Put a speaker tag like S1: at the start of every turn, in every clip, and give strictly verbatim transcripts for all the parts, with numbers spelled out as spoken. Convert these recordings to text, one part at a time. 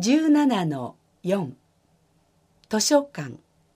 S1: じゅうななのよん 図書館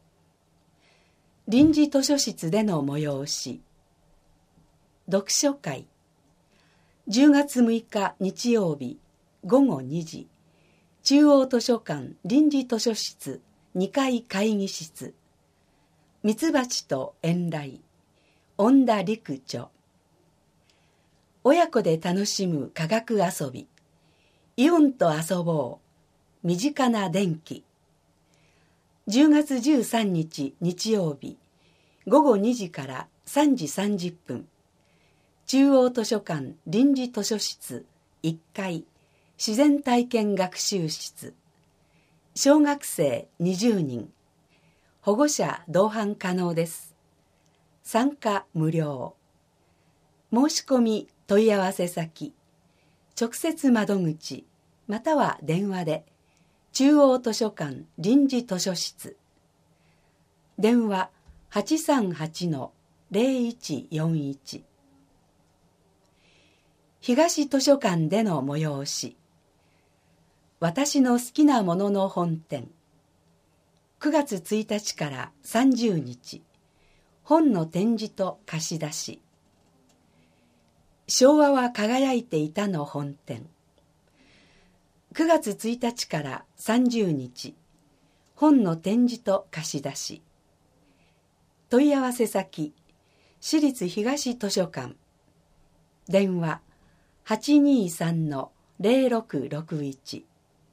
S1: 臨時図書室での催し読書会じゅうがつむいか日曜日ごごにじ中央図書館臨時図書室にかい会議室ミツバチと遠雷恩田陸著親子で楽しむ科学遊びイオンと遊ぼう身近な電気じゅうがつじゅうさんにち日曜日ごごにじからさんじさんじゅっぷん中央図書館臨時図書室いっかい自然体験学習室小学生にじゅうにん保護者同伴可能です。参加無料申し込み問い合わせ先直接窓口または電話で中央図書館臨時図書室電話 はちさんはちのゼロいちよんいち 東図書館での催し私の好きなものの本展くがつついたちからさんじゅうにち本の展示と貸し出し昭和は輝いていたの本展くがつついたちからさんじゅうにち本の展示と貸し出し問い合わせ先私立東図書館電話 はちにさんのゼロろくろくいち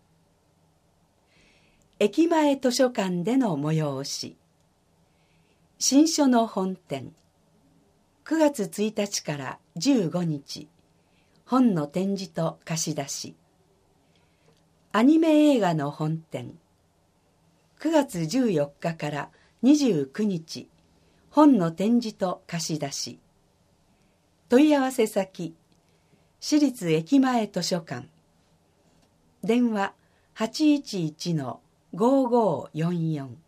S1: 駅前図書館での催し新書の本展くがつついたちからじゅうごにち本の展示と貸し出しアニメ映画の本展くがつじゅうよっかからにじゅうくにち本の展示と貸し出し問い合わせ先私立駅前図書館電話 はちいちいちのごごよんよん